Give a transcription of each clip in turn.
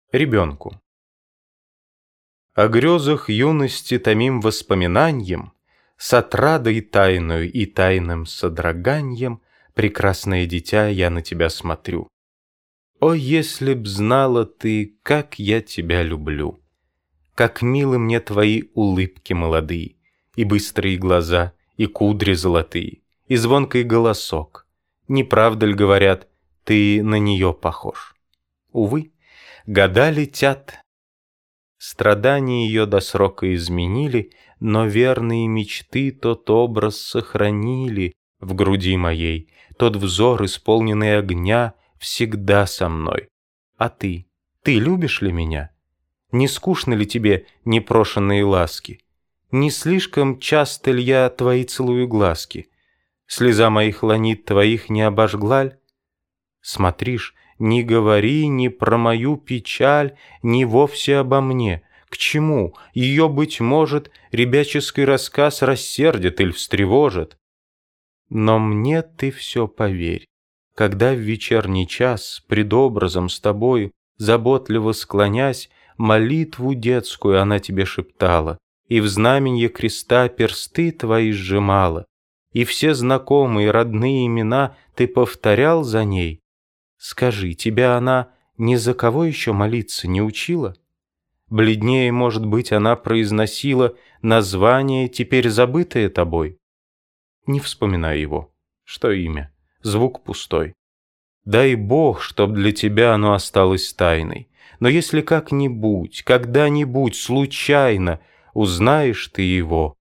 Ребенку. О грезах юности томим воспоминанием, с отрадой тайною и тайным содроганьем, прекрасное дитя, я на тебя смотрю. О, если б знала ты, как я тебя люблю! Как милы мне твои улыбки молодые, и быстрые глаза, и кудри золотые, и звонкий голосок. Не правда ль, говорят, ты на нее похож? Увы, года летят. Страдания ее до срока изменили, но верные мечты тот образ сохранили в груди моей, тот взор, исполненный огня, всегда со мной. А ты любишь ли меня? Не скучны ли тебе непрошенные ласки? Не слишком часто ли я твои целую глазки? Слеза моих ланит твоих не обожгла ль? Смотришь, не говори ни про мою печаль, ни вовсе обо мне. К чему? Ее, быть может, ребяческий рассказ рассердит или встревожит. Но мне ты все поверь. Когда в вечерний час, пред образом с тобою, заботливо склонясь, молитву детскую она тебе шептала, и в знаменье креста персты твои сжимала, и все знакомые родные имена ты повторял за ней, скажи, тебя она ни за кого еще молиться не учила? Бледнее, может быть, она произносила название, теперь забытое тобой? Не вспоминай его. Что имя? Звук пустой. Дай Бог, чтоб для тебя оно осталось тайной. Но если как-нибудь, когда-нибудь, случайно узнаешь ты его,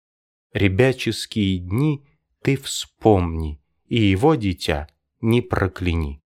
ребяческие дни ты вспомни, и его, дитя, не прокляни.